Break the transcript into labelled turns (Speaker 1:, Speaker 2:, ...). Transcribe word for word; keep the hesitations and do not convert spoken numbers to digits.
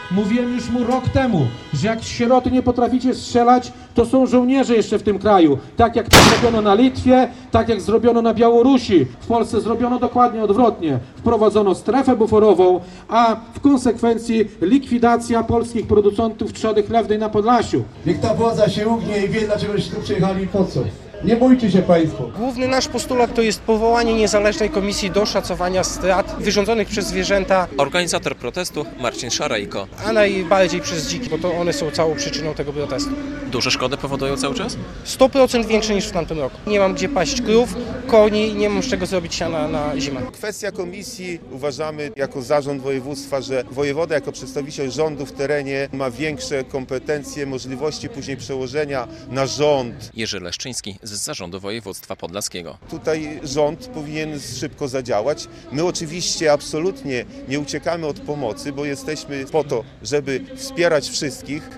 Speaker 1: Mówiłem już mu rok temu, że jak sieroty nie potraficie strzelać, to są żołnierze jeszcze w tym kraju. Tak jak to zrobiono na Litwie, tak jak zrobiono na Białorusi. W Polsce zrobiono dokładnie odwrotnie. Wprowadzono strefę buforową, a w konsekwencji likwidacja polskich producentów trzody chlewnej na Podlasiu.
Speaker 2: Niech ta władza się ugnie i wie, dlaczego tu przyjechali i po co. Nie bójcie się Państwo.
Speaker 3: Główny nasz postulat to jest powołanie niezależnej komisji do szacowania strat wyrządzonych przez zwierzęta.
Speaker 4: Organizator protestu Marcin Szarejko.
Speaker 3: A najbardziej przez dziki, bo to one są całą przyczyną tego protestu.
Speaker 4: Duże szkody powodują cały czas?
Speaker 3: sto procent większe niż w tamtym roku. Nie mam gdzie paść krów, koni, nie mam z czego zrobić siana na zimę.
Speaker 5: Kwestia komisji, uważamy jako zarząd województwa, że wojewoda jako przedstawiciel rządu w terenie ma większe kompetencje, możliwości później przełożenia na rząd.
Speaker 4: Jerzy Leszczyński z Zarządu Województwa Podlaskiego.
Speaker 5: Tutaj rząd powinien szybko zadziałać. My oczywiście absolutnie nie uciekamy od pomocy, bo jesteśmy po to, żeby wspierać wszystkich.